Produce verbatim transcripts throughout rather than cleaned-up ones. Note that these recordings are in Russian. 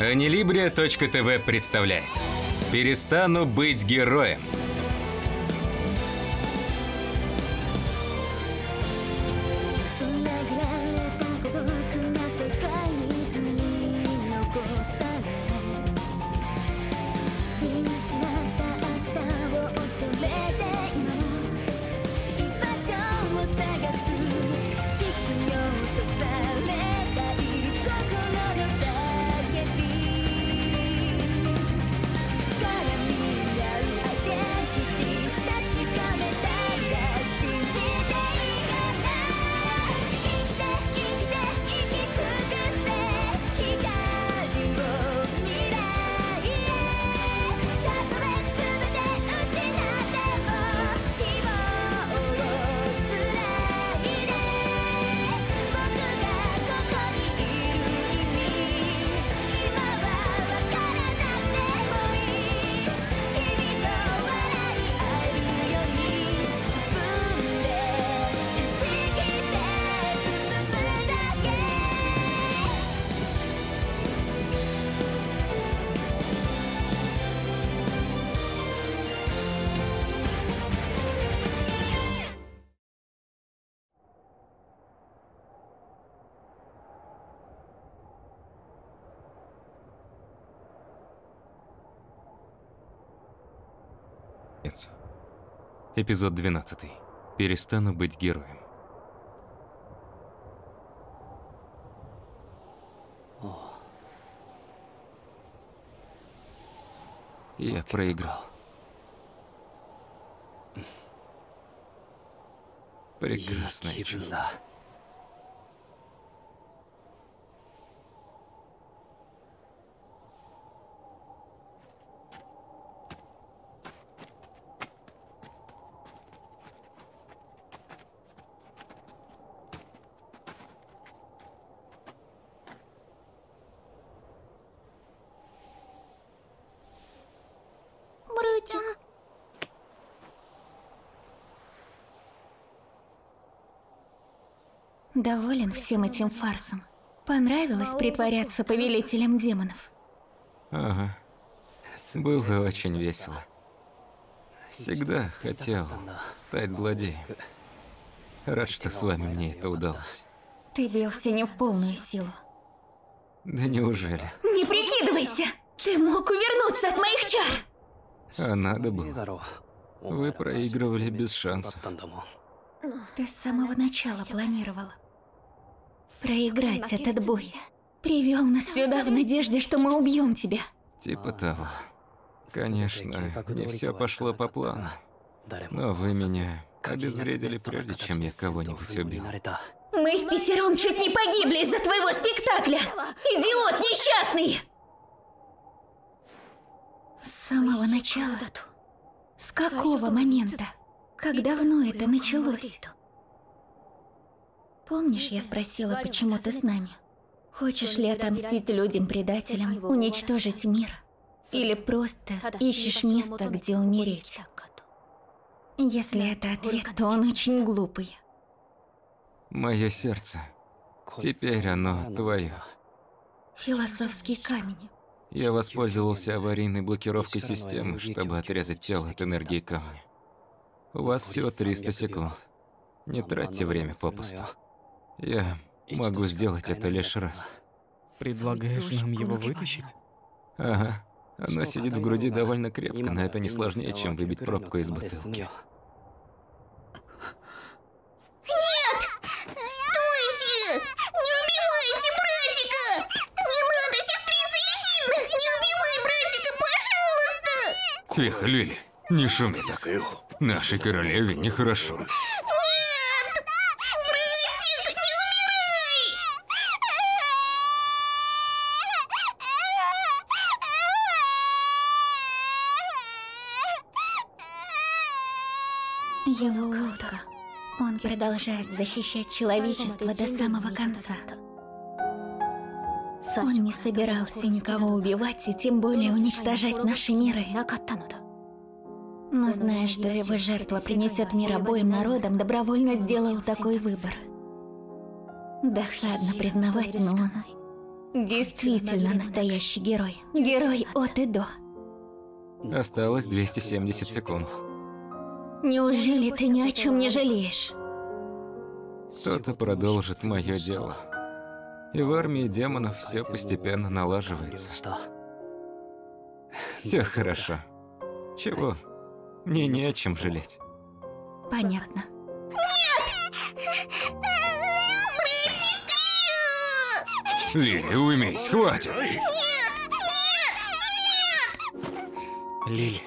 Анилибрия точка тв представляет «Перестану быть героем». Эпизод двенадцатый. Перестану быть героем. Я проиграл. Прекрасное чувство. Доволен всем этим фарсом? Понравилось притворяться повелителем демонов? Ага. Было очень весело. Всегда хотел стать злодеем. Рад, что с вами мне это удалось. Ты бился не в полную силу. Да неужели? Не прикидывайся! Ты мог увернуться от моих чар! А надо было. Вы проигрывали без шансов. Ты с самого начала планировала проиграть этот бой. Привел нас сюда в надежде, что мы убьем тебя. Типа того. Конечно, не все пошло по плану. Но вы меня обезвредили, прежде чем я кого-нибудь убил. Мы в пятером чуть не погибли из-за твоего спектакля! Идиот несчастный! С самого начала. С какого момента? Как давно это началось? Помнишь, я спросила, почему ты с нами? Хочешь ли отомстить людям-предателям, уничтожить мир? Или просто ищешь место, где умереть? Если это ответ, то он очень глупый. Мое сердце. Теперь оно твое. Философский камень. Я воспользовался аварийной блокировкой системы, чтобы отрезать тело от энергии камня. У вас всего триста секунд. Не тратьте время попусту. Я могу сделать это лишь раз. Предлагаешь нам его вытащить? Ага. Оно сидит в груди довольно крепко, но это не сложнее, чем выбить пробку из бутылки. Нет! Стойте! Не убивайте братика! Не надо, сестрица Ехидна! Не убивай братика, пожалуйста! Тихо, Лили. Не шуми так. Нашей королеве нехорошо. Нет! Братик, не умирай! Его улыбка. Он продолжает защищать человечество до самого конца. Он не собирался никого убивать и тем более уничтожать наши миры. Но зная, что его жертва принесет мир обоим народам, добровольно сделал такой выбор. Досадно признавать, но он Действительно настоящий герой. Герой от и до. Осталось двести семьдесят секунд. Неужели ты ни о чем не жалеешь? Кто-то продолжит мое дело. И в армии демонов все постепенно налаживается. Все хорошо. Чего? Мне не о чем жалеть. Понятно. Лили, уймись, хватит. Лили.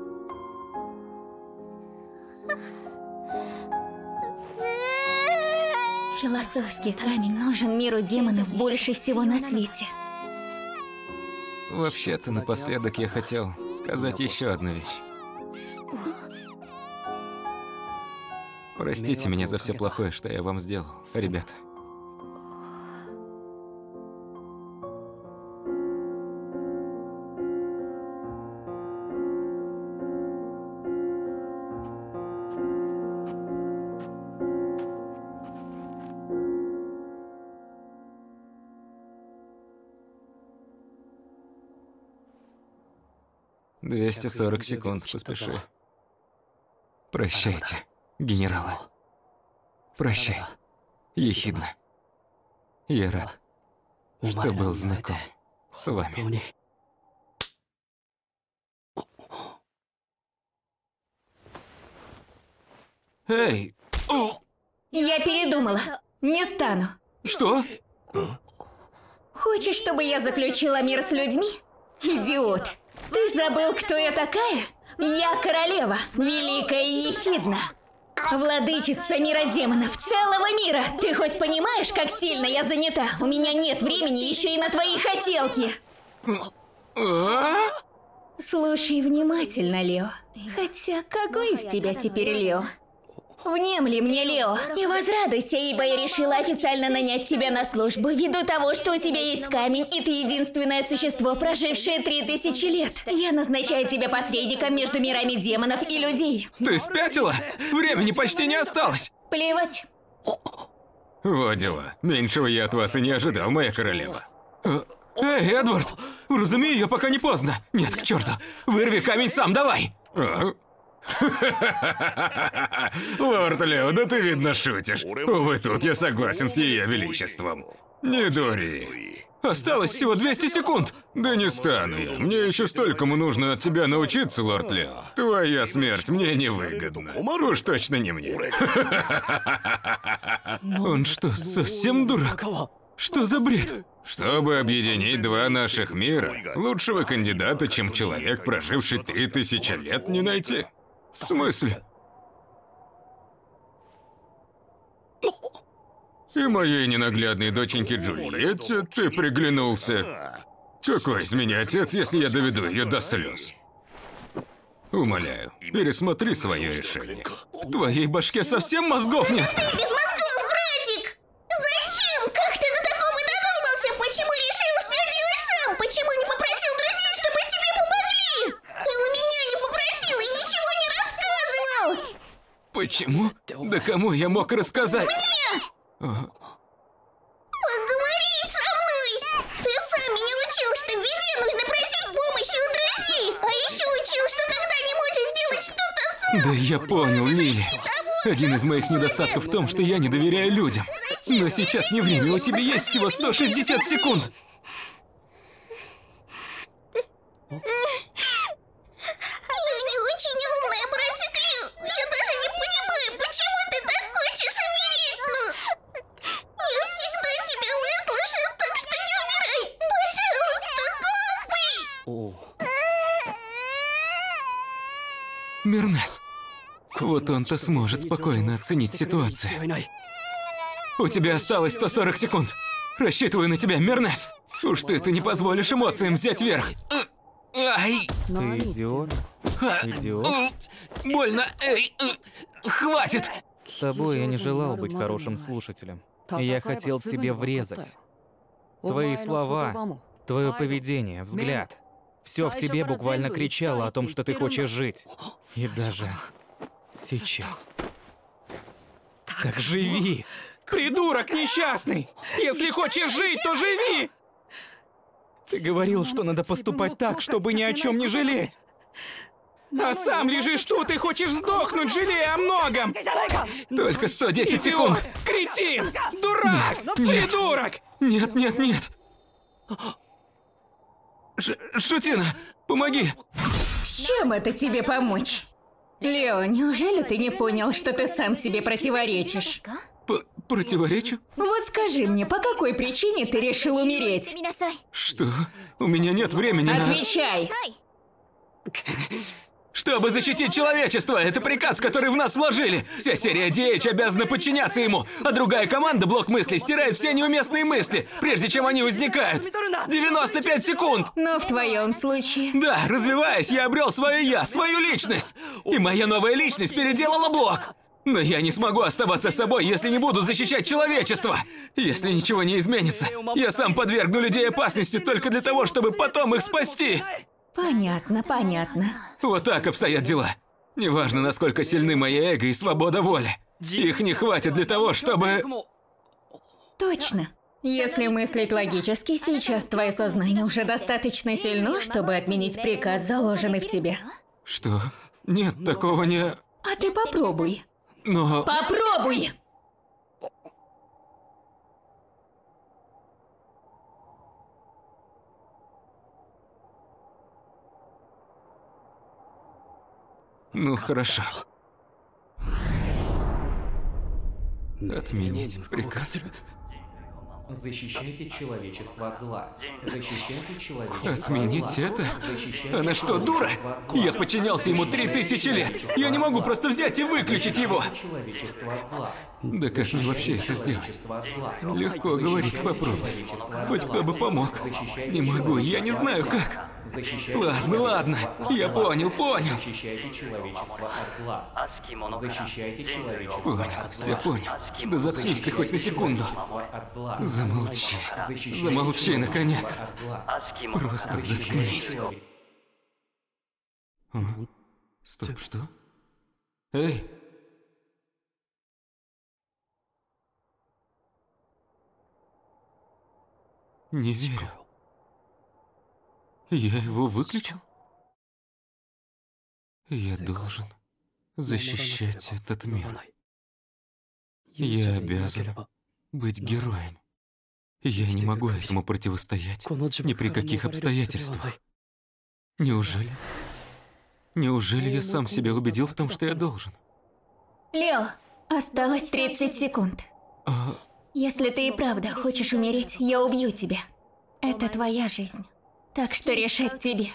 Философский камень нужен миру демонов больше всего на свете. Вообще-то напоследок я хотел сказать еще одну вещь. Простите меня за все плохое, что я вам сделал, ребята. двести сорок секунд, поспеши. Прощайте, генералы. Прощай, Ехидна. Я рад, что был знаком с вами. Эй! Я передумала. Не стану. Что? Хочешь, чтобы я заключила мир с людьми? Идиот. Ты забыл, кто я такая? Я королева, великая Ехидна. Владычица мира демонов, целого мира. Ты хоть понимаешь, как сильно я занята? У меня нет времени еще и на твои хотелки. Слушай внимательно, Лео. Хотя, какой из тебя теперь Лео? Внемли мне, Лео, и возрадуйся, ибо я решила официально нанять тебя на службу, ввиду того, что у тебя есть камень, и ты единственное существо, прожившее три тысячи лет. Я назначаю тебя посредником между мирами демонов и людей. Ты спятила? Времени почти не осталось. Плевать. Вот дела. Меньшего я от вас и не ожидал, моя королева. Эй, Эдвард, уразуми ее, пока не поздно. Нет, к черту. Вырви камень сам, давай. Лорд Лео, да ты, видно, шутишь. Увы, тут я согласен с ее величеством. Не дури. Осталось всего двести секунд. Да не стану я. Мне еще столькому нужно от тебя научиться, лорд Лео. Твоя смерть мне не выгодна. Уж точно не мне. Он что, совсем дурак? Что за бред? Чтобы объединить два наших мира, лучшего кандидата, чем человек, проживший три тысячи лет, не найти. В смысле? И моей ненаглядной доченьке Джульетте ты приглянулся. Какой из меня отец, если я доведу ее до слез? Умоляю, пересмотри свое решение. В твоей башке совсем мозгов нет? Ты без мозгов, братик! Зачем? Как ты до такого додумался? Почему решил все делать сам? Почему не попросил друзей, чтобы тебе помогли? И у меня не попросил и ничего не рассказывал! Почему? Да кому я мог рассказать? Мне! Поговорить со мной! Ты сам меня учил, что в беде нужно просить помощи у друзей! А еще учил, что когда не можешь сделать что-то сам... Да я понял, Лили. Один из моих недостатков в том, что я не доверяю людям. Но сейчас не время, у тебя есть всего сто шестьдесят секунд. Я не очень умная, братик Лю. Я даже не понимаю, почему ты так хочешь умереть, ну... Я всегда тебя выслушаю, так что не умирай. Пожалуйста, глупый. Мернес. Вот он-то сможет спокойно оценить ситуацию. У тебя осталось сто сорок секунд. Рассчитываю на тебя, Мернес. Уж ты-то не позволишь эмоциям взять верх. Ай! Ты идиот? Идиот? Больно! Эй! Хватит! С тобой я не желал быть хорошим слушателем. И я хотел тебе врезать. Твои слова, твое поведение, взгляд. Все в тебе буквально кричало о том, что ты хочешь жить. И даже сейчас. Так живи! Придурок несчастный! Если хочешь жить, то живи! Ты говорил, что надо поступать так, чтобы ни о чем не жалеть. А сам лежишь тут и хочешь сдохнуть, жалея о многом! Только сто десять секунд! Идиот! Кретин! Дурак! Нет, нет. Придурок! Нет, нет, нет! Ш Шутина, помоги! Чем это тебе помочь? Лео, неужели ты не понял, что ты сам себе противоречишь? П Противоречу? Вот скажи мне, по какой причине ты решил умереть? Что? У меня нет времени на... Отвечай! Чтобы защитить человечество! Это приказ, который в нас вложили! Вся серия ди эйч обязана подчиняться ему, а другая команда блок мыслей стирает все неуместные мысли, прежде чем они возникают! девяносто пять секунд! Но в твоем случае... Да, развиваясь, я обрел свое я, свою личность! И моя новая личность переделала блок! Но я не смогу оставаться собой, если не буду защищать человечество! Если ничего не изменится, я сам подвергну людей опасности только для того, чтобы потом их спасти! Понятно, понятно. Вот так обстоят дела. Неважно, насколько сильны мои эго и свобода воли. Их не хватит для того, чтобы... Точно. Если мыслить логически, сейчас твое сознание уже достаточно сильно, чтобы отменить приказ, заложенный в тебе. Что? Нет, такого не... А ты попробуй. Но... Попробуй! Ну, хорошо. Отменить приказ. Защищайте человечество от зла. Защищайте человечество от Отменить зла. это? Защищайте Она что, дура? человечество от зла. Я подчинялся ему три тысячи лет. Я не могу просто взять и выключить его. Человечество от зла. Да как мне вообще это сделать? Человечество от зла. Легко говорить, попробуй. Хоть кто бы помог. Не могу, я не знаю как. Защищайте Ладно, ладно. человечество от Я зла. понял, понял. Защищайте человечество от зла. Защищайте человечество Понял, от все зла. понял. Да заткнись ты хоть на секунду. Человечество от зла. Замолчи. Защищайте Замолчи, человечество наконец. от зла. Просто Защищайте заткнись. человечество. А? Стоп, что? Эй! Не верю. Я его выключил? Я должен защищать этот мир. Я обязан быть героем. Я не могу этому противостоять ни при каких обстоятельствах. Неужели? Неужели я сам себя убедил в том, что я должен? Лео, осталось тридцать секунд. А... Если ты и правда хочешь умереть, я убью тебя. Это твоя жизнь. Так что решать тебе.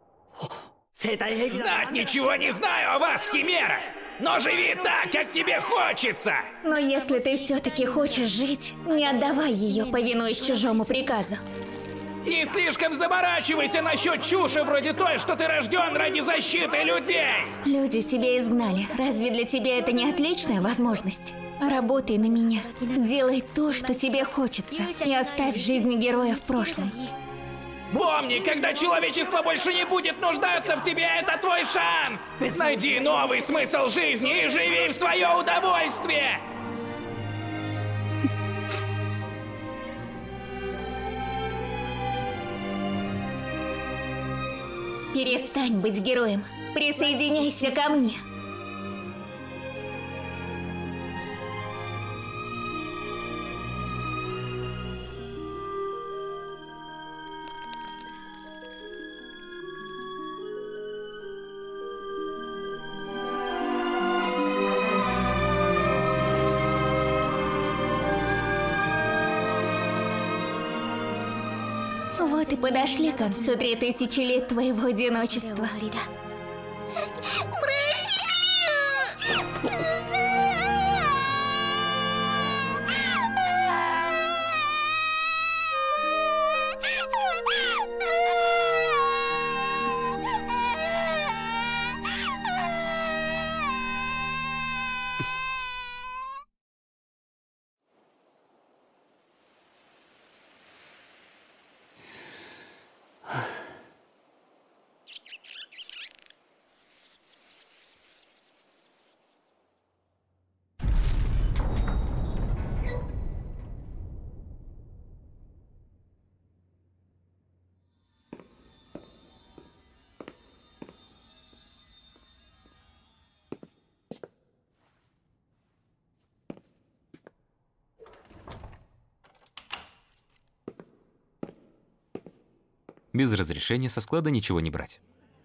Знать ничего не знаю о вас, химерах, но живи так, как тебе хочется. Но если ты все-таки хочешь жить, не отдавай ее, повинуясь чужому приказу. Не слишком заморачивайся насчет чуши вроде той, что ты рожден ради защиты людей. Люди тебя изгнали. Разве для тебя это не отличная возможность? Работай на меня. Делай то, что тебе хочется. И оставь жизни героя в прошлом. Помни, когда человечество больше не будет нуждаться в тебе, это твой шанс. Найди новый смысл жизни и живи в свое удовольствие. Перестань быть героем. Присоединяйся ко мне. Вот и подошли к концу три тысячи лет твоего одиночества. Без разрешения со склада ничего не брать.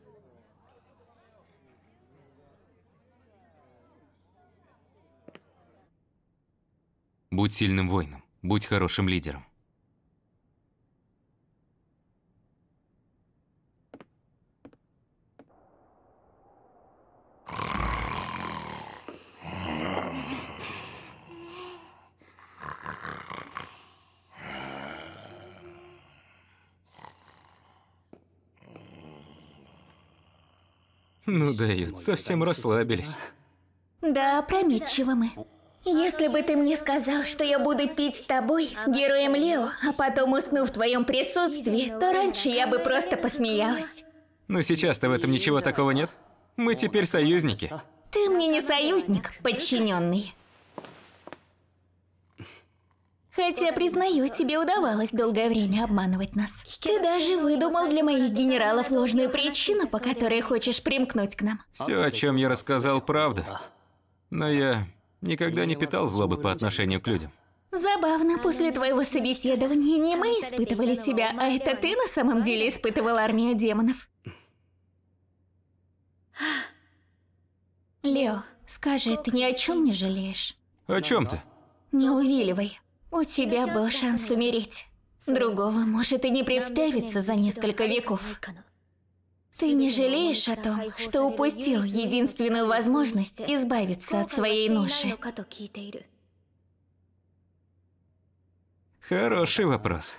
Будь сильным воином, будь хорошим лидером. Ну дают, совсем расслабились. Да, опрометчиво мы. Если бы ты мне сказал, что я буду пить с тобой, героем Лео, а потом усну в твоем присутствии, то раньше я бы просто посмеялась. Но сейчас-то в этом ничего такого нет. Мы теперь союзники. Ты мне не союзник, подчиненный. Хотя, признаю, тебе удавалось долгое время обманывать нас. Ты даже выдумал для моих генералов ложную причину, по которой хочешь примкнуть к нам. Все, о чем я рассказал, правда. Но я никогда не питал злобы по отношению к людям. Забавно, после твоего собеседования не мы испытывали тебя, а это ты на самом деле испытывал армию демонов. Лео, скажи, ты ни о чем не жалеешь? О чем ты? Не увиливай. У тебя был шанс умереть. Другого может и не представиться за несколько веков. Ты не жалеешь о том, что упустил единственную возможность избавиться от своей ноши? Хороший вопрос.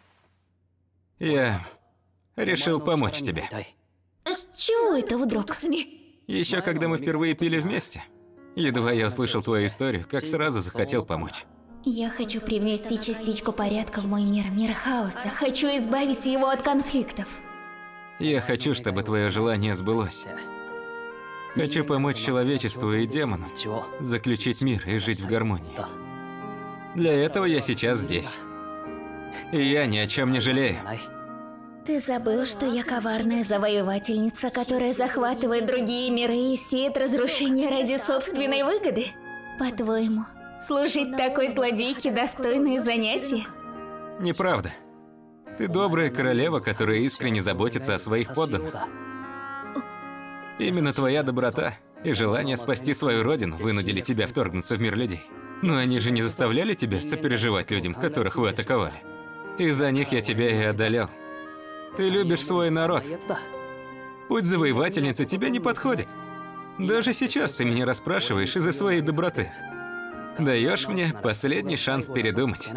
Я решил помочь тебе. С чего это вдруг? Еще когда мы впервые пили вместе, едва я услышал твою историю, как сразу захотел помочь. Я хочу привнести частичку порядка в мой мир, мир хаоса. Хочу избавить его от конфликтов. Я хочу, чтобы твое желание сбылось. Хочу помочь человечеству и демонам заключить мир и жить в гармонии. Для этого я сейчас здесь. И я ни о чем не жалею. Ты забыл, что я коварная завоевательница, которая захватывает другие миры и сеет разрушение ради собственной выгоды? По-твоему, служить такой злодейке достойное занятие? Неправда. Ты добрая королева, которая искренне заботится о своих подданных. Именно твоя доброта и желание спасти свою родину вынудили тебя вторгнуться в мир людей. Но они же не заставляли тебя сопереживать людям, которых вы атаковали. Из-за них я тебя и одолел. Ты любишь свой народ. Путь завоевательницы тебе не подходит. Даже сейчас ты меня расспрашиваешь из-за своей доброты. Даешь мне последний шанс передумать.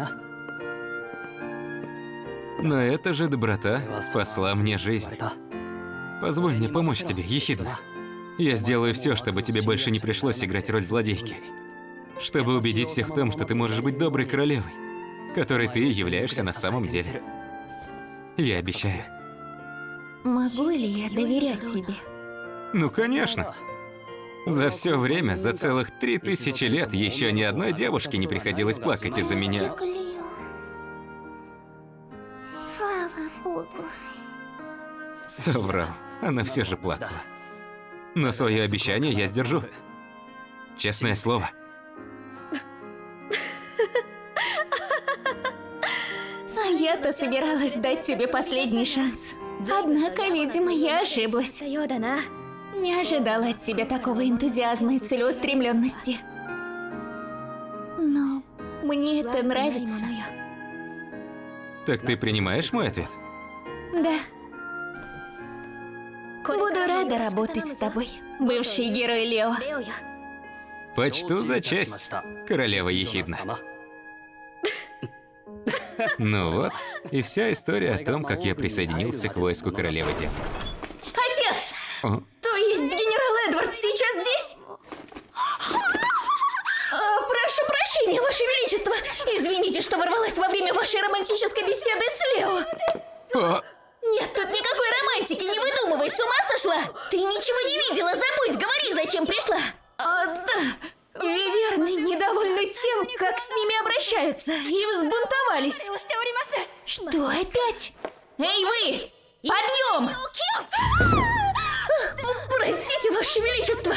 Но эта же доброта спасла мне жизнь. Позволь мне помочь тебе, Ехидна. Я сделаю все, чтобы тебе больше не пришлось играть роль злодейки. Чтобы убедить всех в том, что ты можешь быть доброй королевой, которой ты являешься на самом деле. Я обещаю. Могу ли я доверять тебе? Ну, конечно. За все время, за целых три тысячи лет, еще ни одной девушке не приходилось плакать из-за меня. Слава Богу. Соврал. Она все же плакала. Но свое обещание я сдержу. Честное слово. А я-то собиралась дать тебе последний шанс. Однако, видимо, я ошиблась. Не ожидала от тебя такого энтузиазма и целеустремленности. Но мне это нравится. Так ты принимаешь мой ответ? Да. Буду рада работать с тобой, бывший герой Лео. Почту за честь, королева Ехидна. Ну вот, и вся история о том, как я присоединился к войску королевы демонов. Отец! О? То есть генерал Эдвард сейчас здесь? А, прошу прощения, Ваше Величество! Извините, что ворвалась во время вашей романтической беседы с Лео. О! Нет тут никакой романтики, не выдумывай, с ума сошла? Ты ничего не видела, забудь, говори, зачем пришла. А, да. Виверны недовольны тем, как с ними обращаются, и взбунтовались. Что опять? Эй, вы! Подъем! Простите, Ваше Величество!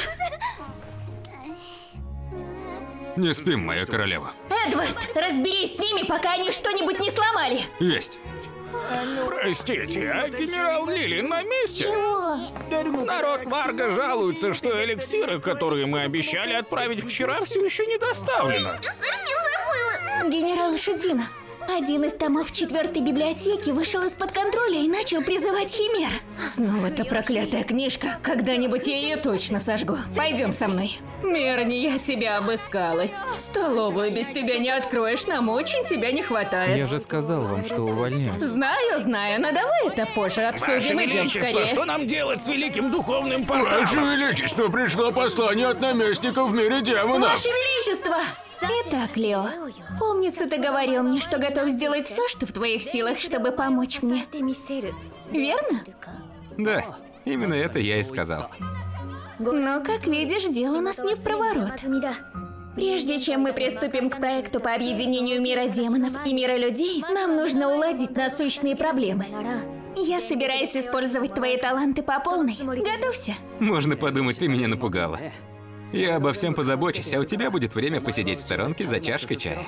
Не спим, моя королева. Эдвард, разберись с ними, пока они что-нибудь не сломали. Есть. Простите, а генерал Лили на месте? Чего? Народ Варга жалуется, что эликсиры, которые мы обещали отправить вчера, все еще не доставлено. Совсем забыла! Генерал Шудина. Один из томов четвертой библиотеки вышел из-под контроля и начал призывать химер. Снова эта проклятая книжка. Когда-нибудь я ее точно сожгу. Пойдем со мной. Мерни, я тебя обыскалась. Столовую без тебя не откроешь, нам очень тебя не хватает. Я же сказал вам, что увольняюсь. Знаю, знаю, но давай это позже обсудим. Ваше Идем Величество, скорее. что нам делать с великим духовным порталом? Ваше Величество, пришло послание от наместника в мире демонов. Ваше Величество! Итак, Лео, помнится, ты говорил мне, что готов сделать все, что в твоих силах, чтобы помочь мне. Верно? Да, именно это я и сказал. Но, как видишь, дело у нас не в проворот. Прежде чем мы приступим к проекту по объединению мира демонов и мира людей, нам нужно уладить насущные проблемы. Я собираюсь использовать твои таланты по полной. Готовься. Можно подумать, ты меня напугала. Я обо всем позабочусь, а у тебя будет время посидеть в сторонке за чашкой чая.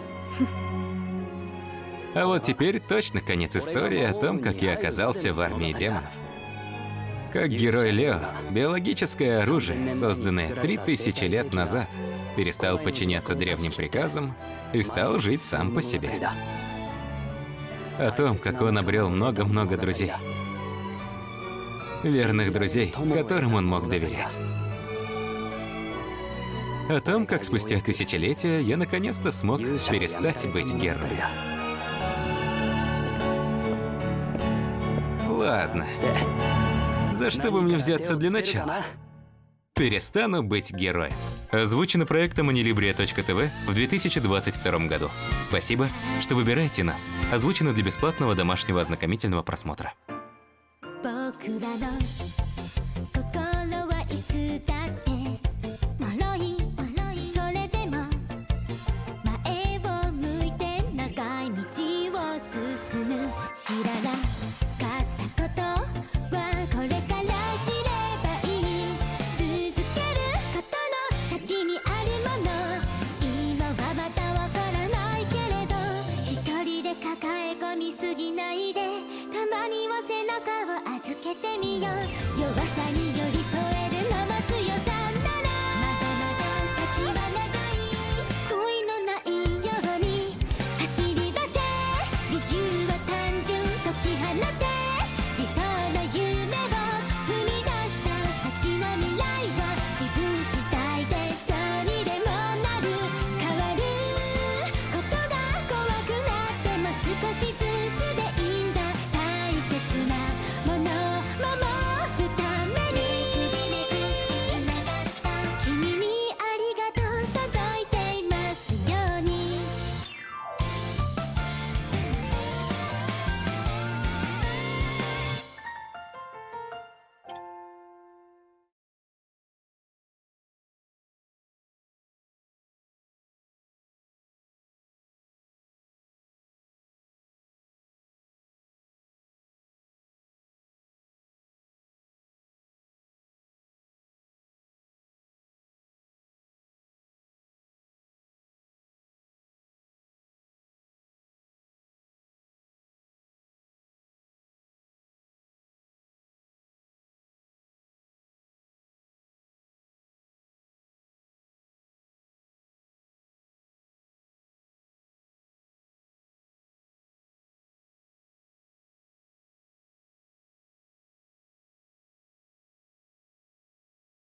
А вот теперь точно конец истории о том, как я оказался в армии демонов. Как герой Лео, биологическое оружие, созданное три тысячи лет назад, перестал подчиняться древним приказам и стал жить сам по себе. О том, как он обрел много-много друзей. Верных друзей, которым он мог доверять. О том, как спустя тысячелетия я наконец-то смог перестать быть героем. Ладно. За что бы мне взяться для начала? Перестану быть героем. Озвучено проектом Анилибрия точка тв в две тысячи двадцать втором году. Спасибо, что выбираете нас. Озвучено для бесплатного домашнего ознакомительного просмотра.